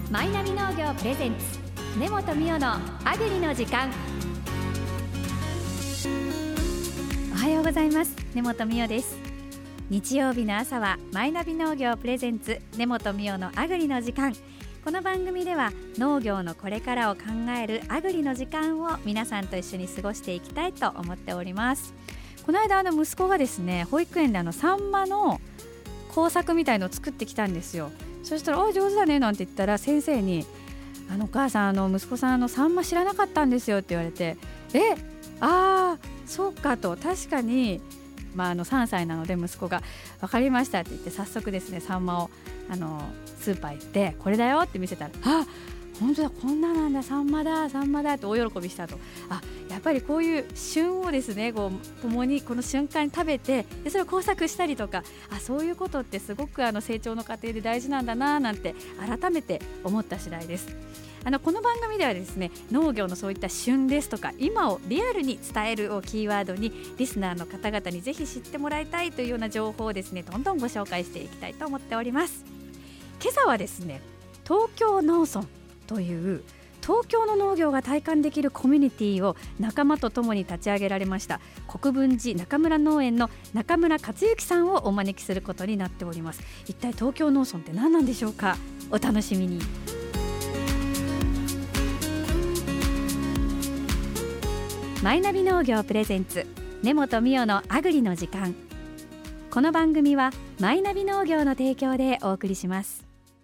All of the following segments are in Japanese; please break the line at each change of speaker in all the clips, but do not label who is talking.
マイナビ農業プレゼンツ根本美代のアグリの時間。おはようございます。根本美代です。日曜日の朝はマイナビ農業プレゼンツ根本美代のアグリの時間。この番組では農業のこれからを考えるアグリの時間を皆さんと一緒に過ごしていきたいと思っております。この間息子がですね、保育園でサンマの工作みたいのを作ってきたんですよ。そしたら上手だねなんて言ったら、先生にお母さん息子さんサンマ知らなかったんですよって言われて、そうかと。確かに、3歳なので息子が分かりましたって言って、早速ですねサンマをスーパー行ってこれだよって見せたら、本当だ、こんななんだ、サンマだって大喜びしたと。やっぱりこういう旬をですね共にこの瞬間に食べて、でそれを工作したりとか、そういうことってすごく成長の過程で大事なんだななんて改めて思った次第です。この番組ではですね、農業のそういった旬ですとか今をリアルに伝えるをキーワードに、リスナーの方々にぜひ知ってもらいたいというような情報をですね、どんどんご紹介していきたいと思っております。今朝はですね、東京農村という東京の農業が体感できるコミュニティを仲間とともに立ち上げられました国分寺中村農園の中村克之さんをお招きすることになっております。一体東京農村って何なんでしょうか。お楽しみに。マイナビ農業プレゼンツ根本美代のアグリの時間。この番組はマイナビ農業の提供でお送りします。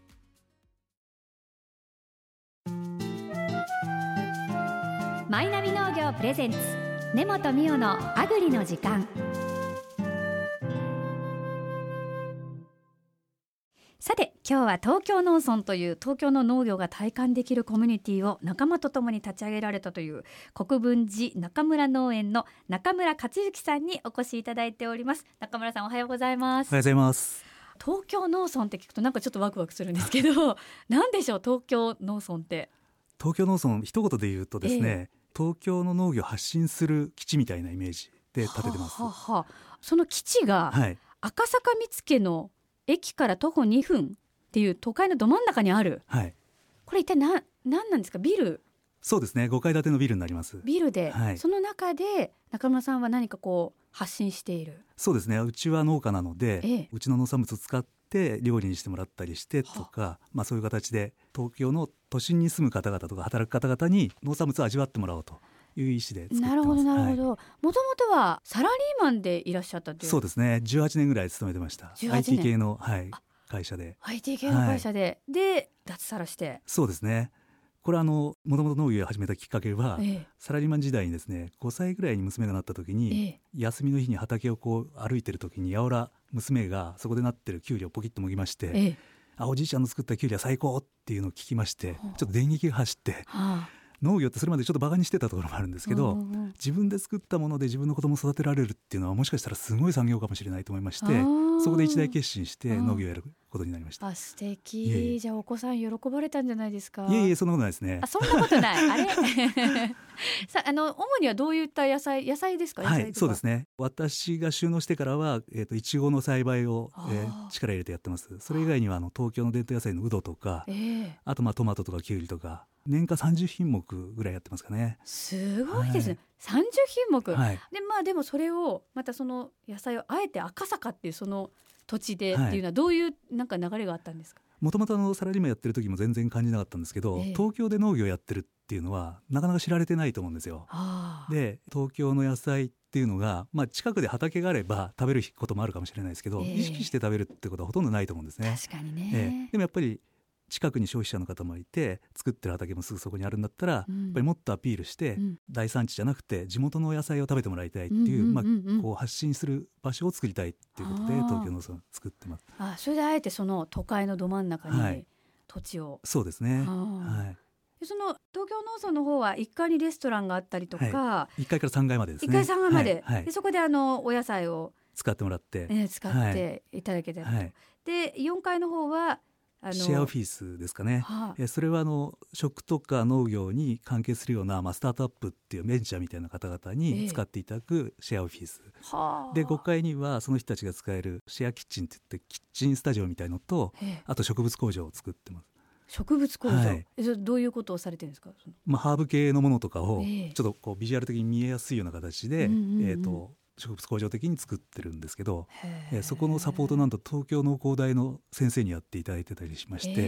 マイナビ農業プレゼンツ根本美代のアグリの時間。さて、今日は東京農村という東京の農業が体感できるコミュニティを仲間とともに立ち上げられたという国分寺中村農園の中村克之さんにお越しいただいております。中村さん、おはようございます。
おはようございます。
東京農村って聞くとなんかちょっとワクワクするんですけど何でしょう、東京農村って。
東京農村、一言で言うとですね、東京の農業を発信する基地みたいなイメージで建ててます。
その基地が、赤坂見附の駅から徒歩2分っていう都会のど真ん中にある、これ一体何なんですか。ビル？
そうですね、5階建てのビルになります。
ビルで、その中で中村さんは何か発信している。
そうですね、うちは農家なので、うちの農産物を使って料理にしてもらったりしてとか、そういう形で東京の都心に住む方々とか働く方々に農産物を味わってもらおうという意思で作ってます。なるほどなるほど。もともとはサラリーマンでいらっしゃったという。 そうですね、18年ぐらい勤めてました。IT 系の、会社で。
IT 系の会社で、で脱サラして。
そうですね。これもともと農業を始めたきっかけは、サラリーマン時代にですね、5歳ぐらいに娘がなった時に、休みの日に畑を歩いてる時にやおら娘がそこでなってるキュウリをポキッともぎまして、おじいちゃんの作ったキュウリは最高っていうのを聞きまして、ちょっと電撃が走って、農業ってそれまでちょっとバカにしてたところもあるんですけど、自分で作ったもので自分の子供を育てられるっていうのはもしかしたらすごい産業かもしれないと思いまして、そこで一大決心して農業をやることになりました。
素敵。じゃあお子さん喜ばれたんじゃないですか。
いえいえ、そんなことないですね。
そんなことないあれ主にはどういった野菜ですか。
そうですね、私が就農してからはいちごの栽培を、力入れてやってます。それ以外には東京の伝統野菜のウドとか、あとトマトとかキュウリとか年間30品目ぐらいやってますかね。す
ごいですね、30品目、でもそれをまたその野菜をあえて赤坂っていうその土地でっていうのはどういう流れがあったんですか。
もともとサラリーマンやってる時も全然感じなかったんですけど、東京で農業やってるっていうのはなかなか知られてないと思うんですよ。で、東京の野菜っていうのが、近くで畑があれば食べることもあるかもしれないですけど、意識して食べるってことはほとんどないと思うんですね。
確かにね。
でもやっぱり近くに消費者の方もいて、作ってる畑もすぐそこにあるんだったら、やっぱりもっとアピールして、大産地じゃなくて地元の野菜を食べてもらいたいっていう、発信する場所を作りたいっていうことで東京農村を作ってます。
それであえてその都会のど真ん中に土地を、
そうですね。
その東京農村の方は1階にレストランがあったりとか、
1階から3階までですね。
1階3階まで、でそこでお野菜を
使ってもらって、
使っていただけたりと、で4階の方は
シェアオフィスですかね。それは食とか農業に関係するような、スタートアップっていうベンチャーみたいな方々に使っていただくシェアオフィス、で5階にはその人たちが使えるシェアキッチンっていってキッチンスタジオみたいのと、あと植物工場を作ってます。
植物工場、はい、どういうことをされてるんですか？
ハーブ系のものとかをちょっとこうビジュアル的に見えやすいような形で、植物工場的に作ってるんですけど、そこのサポートなんと東京農工大の先生にやっていただいてたりしまして、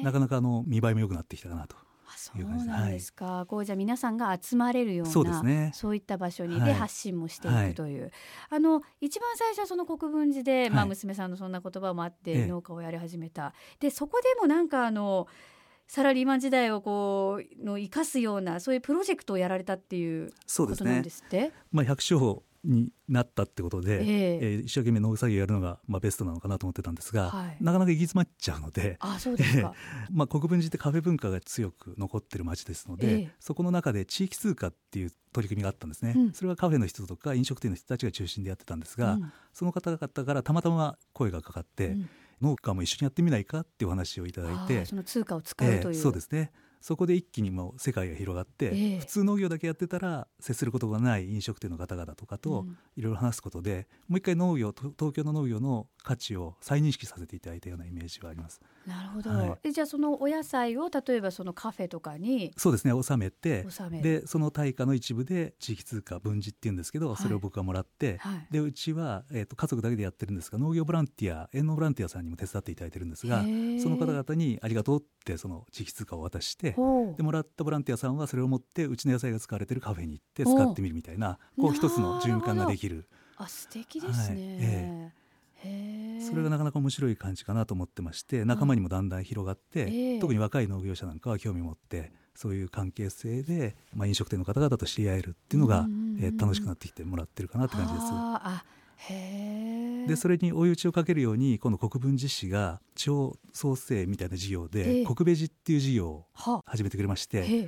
なかなか見栄えも良くなってきたかなと。
そうなんですか、はい、こうじゃあ皆さんが集まれるような
そうですね、
そういった場所にで発信もしていくという、一番最初はその国分寺で、娘さんのそんな言葉もあって農家をやり始めた、でそこでもなんかサラリーマン時代を生かすようなそういうプロジェクトをやられたっていうことなんですって。
百姓になったってことで、一生懸命農作業やるのがベストなのかなと思ってたんですが、なかなか行き詰まっちゃうので、
そうですか。
国分寺ってカフェ文化が強く残ってる町ですので、そこの中で地域通貨っていう取り組みがあったんですね、それはカフェの人とか飲食店の人たちが中心でやってたんですが、その方々からたまたま声がかかって、農家も一緒にやってみないかっていうお話をいただいて、
その通貨を使うという、
そうですね。そこで一気にもう世界が広がって、普通農業だけやってたら接することがない飲食店の方々とかといろいろ話すことで、もう一回東京の農業の価値を再認識させていただいたようなイメージはあります。
なるほど、じゃあそのお野菜を例えばそのカフェとかに
そうですね納めて、でその対価の一部で地域通貨分寺っていうんですけど、それを僕がもらって、でうちは、家族だけでやってるんですが、農業ボランティア、園農ボランティアさんにも手伝っていただいてるんですが、その方々にありがとうってその地域通貨を渡して、でもらったボランティアさんはそれを持ってうちの野菜が使われてるカフェに行って使ってみるみたいな、一つの循環ができる。
素敵ですね、
それがなかなか面白い感じかなと思ってまして、仲間にもだんだん広がって、特に若い農業者なんかは興味を持ってそういう関係性で、飲食店の方々と知り合えるっていうのが、楽しくなってきてもらってるかなって感じです。でそれに追い打ちをかけるように、今度国分寺市が地方創生みたいな事業で、国ベジっていう事業を始めてくれまして、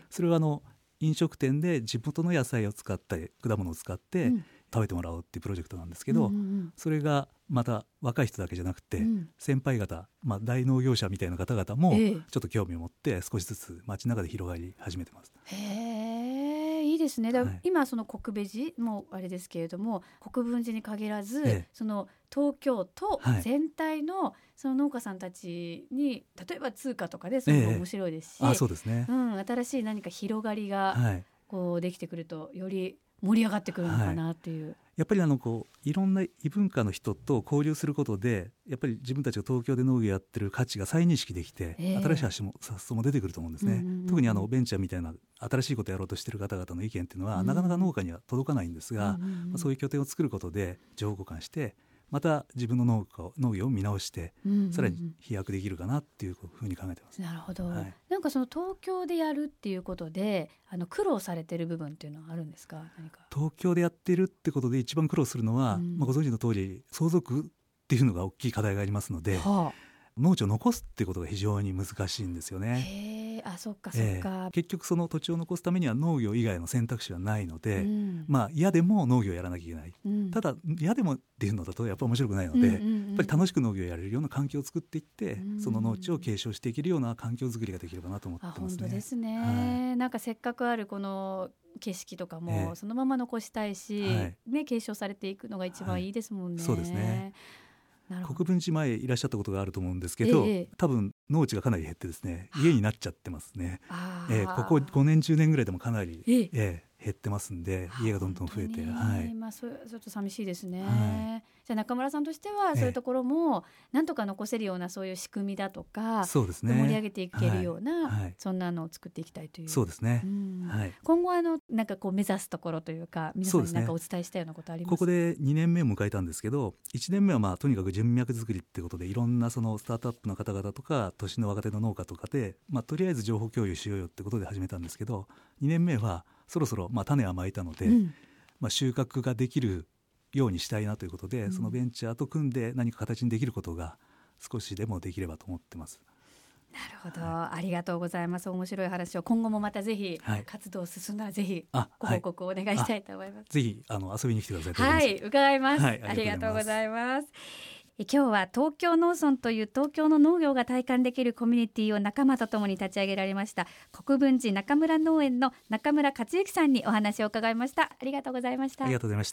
それは飲食店で地元の野菜を使ったり果物を使って食べてもらおうっていうプロジェクトなんですけど、それがまた若い人だけじゃなくて、先輩方、大農業者みたいな方々もちょっと興味を持って少しずつ街の中で広がり始めてます。
いいですね。今その国ベジもあれですけれども、国分寺に限らず、その東京都全体のその農家さんたちに、例えば通貨とかでそれも面白いですし、
そうですね、
新しい何か広がりができてくるとより盛り上がってくるのかなっていう、
やっぱりいろんな異文化の人と交流することで、やっぱり自分たちが東京で農業やってる価値が再認識できて、新しい発想も出てくると思うんですね、特にベンチャーみたいな新しいことをやろうとしている方々の意見っていうのは、なかなか農家には届かないんですが、そういう拠点を作ることで情報交換して、また自分の農業を見直して、さらに飛躍できるかなっていうふうに考えてます。
なるほど、なんかその東京でやるっていうことで苦労されてる部分っていうのはあるんですか？何か
東京でやってるってことで一番苦労するのは、ご存知の通り相続っていうのが大きい課題がありますので、農地を残すっていうことが非常に難しいんですよね。
そっかそっか、
結局その土地を残すためには農業以外の選択肢はないので、嫌でも農業をやらなきゃいけない、ただ嫌でもっていうのだとやっぱり面白くないので、やっぱり楽しく農業をやれるような環境を作っていって、その農地を継承していけるような環境づくりができればなと思ってますね。
本当ですね、なんかせっかくあるこの景色とかもそのまま残したいし、継承されていくのが一番いいですもんね。
そうですね。国分寺前いらっしゃったことがあると思うんですけど、多分農地がかなり減ってですね、家になっちゃってますね。ここ5年10年ぐらいでもかなり、減ってますんで、家がどんどん増えて、
それちょっと寂しいですね。じゃあ中村さんとしてはそういうところもなんとか残せるようなそういう仕組みだとか、
そうですね、
盛り上げていけるような、そんなのを作っていきたいという。
そうですね、
今後なんか目指すところというか、皆さんに何かお伝えしたようなことありますか？
ここで2年目を迎えたんですけど、1年目はとにかく人脈作りってことで、いろんなそのスタートアップの方々とか都心の若手の農家とかで、とりあえず情報共有しようよってことで始めたんですけど、2年目はそろそろ種はまいたので、収穫ができるようにしたいなということで、そのベンチャーと組んで何か形にできることが少しでもできればと思ってます。
なるほど、ありがとうございます。面白い話を今後もまたぜひ、活動進んだらぜひご報告をお願いしたいと思います。
ぜひ遊びに来てください。
伺います、ありがとうございます。今日は東京農村という東京の農業が体感できるコミュニティを仲間とともに立ち上げられました国分寺中村農園の中村克之さんにお話を伺いました。ありがとうございました。
ありがとうございました。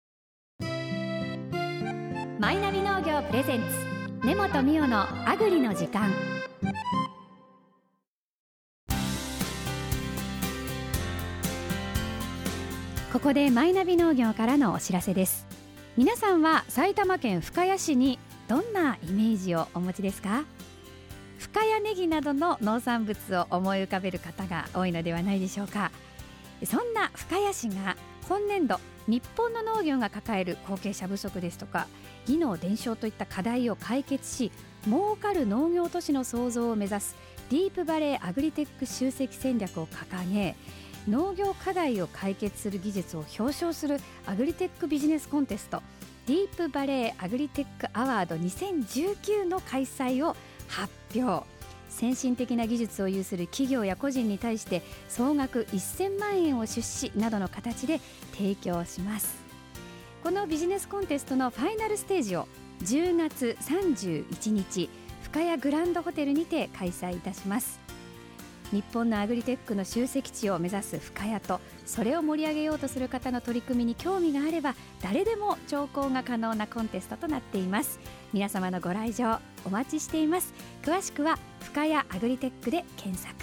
マイナビ農業プレゼンツ根本美代のアグリの時間。 ここでマイナビ農業からのお知らせです。皆さんは埼玉県深谷市にどんなイメージをお持ちですか？深谷ネギなどの農産物を思い浮かべる方が多いのではないでしょうか。そんな深谷市が今年度日本の農業が抱える後継者不足ですとか技能伝承といった課題を解決し、儲かる農業都市の創造を目指すディープバレーアグリテック集積戦略を掲げ、農業課題を解決する技術を表彰するアグリテックビジネスコンテストディープバレーアグリテックアワード2019の開催を発表。先進的な技術を有する企業や個人に対して総額1000万円を出資などの形で提供します。このビジネスコンテストのファイナルステージを10月31日深谷グランドホテルにて開催いたします。日本のアグリテックの集積地を目指す深谷と、それを盛り上げようとする方の取り組みに興味があれば誰でも聴講が可能なコンテストとなっています。皆様のご来場お待ちしています。詳しくは深谷アグリテックで検索。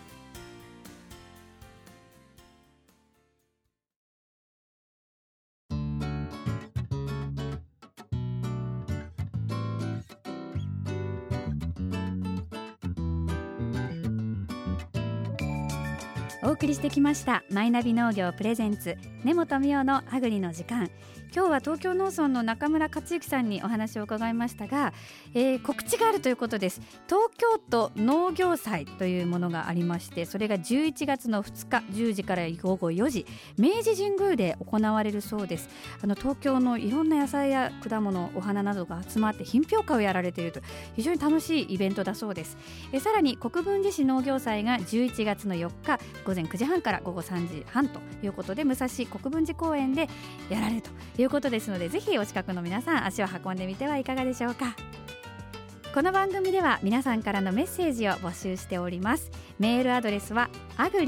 お送りしてきましたマイナビ農業プレゼンツ根本美代のアグリの時間。今日は東京農村の中村克之さんにお話を伺いましたが、告知があるということです。東京都農業祭というものがありまして、それが11月の2日10時から午後4時明治神宮で行われるそうです。東京のいろんな野菜や果物お花などが集まって品評会をやられていると、非常に楽しいイベントだそうです。さらに国分寺市農業祭が11月の4日午前9時半から午後3時半ということで、武蔵国分寺公園でやられるということですので、ぜひお近くの皆さん足を運んでみてはいかがでしょうか。この番組では皆さんからのメッセージを募集しております。メールアドレスは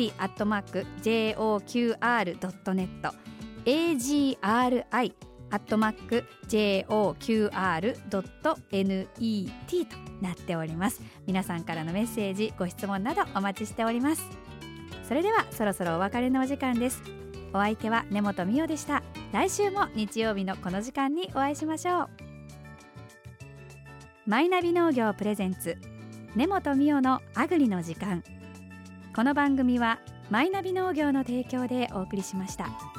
agri@joqr.net agri@joqr.net となっております。皆さんからのメッセージご質問などお待ちしております。それではそろそろお別れのお時間です。お相手は根本美代でした。来週も日曜日のこの時間にお会いしましょう。マイナビ農業プレゼンツ根本美代のアグリの時間。この番組はマイナビ農業の提供でお送りしました。